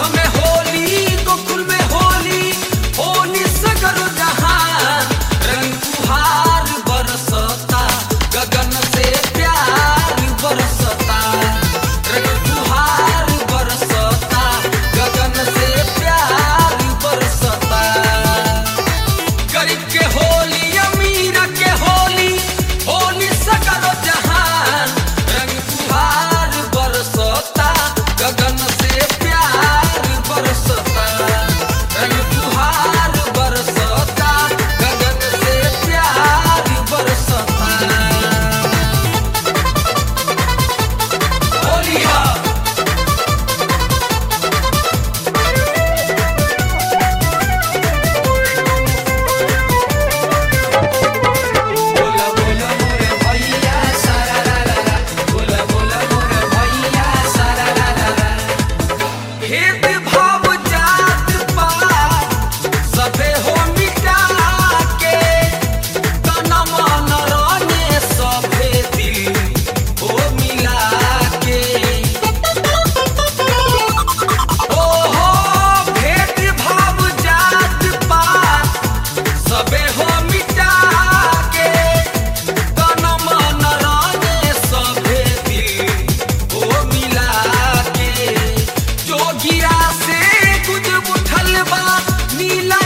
में होली गोकुल में होली होली सगर जहान रंग फुहार बरसता गगन से प्यार बरसता रंग फुहार बरसता गगन से प्यार बरसता गरीब के होली अमीर के होली होली सगर जहान रंग फुहार बरसता गगन से प्यार बरसता रंग फुहार बरसता गगन से प्यार बरसता होलिया बोला बोला मोरे भैया सारा ला ला ला बोला बोला मोरे भैया सारा ला ला ला भेद भाव जात पात सबे हो मिटा के तन मन रंगे सबे दिल हो मिला के ओहो भेद भाव जात पात सबे हो मिटा के तन मन रंगे सबे दिल हो मिला के जोगिया से कुछ उठल बा नीला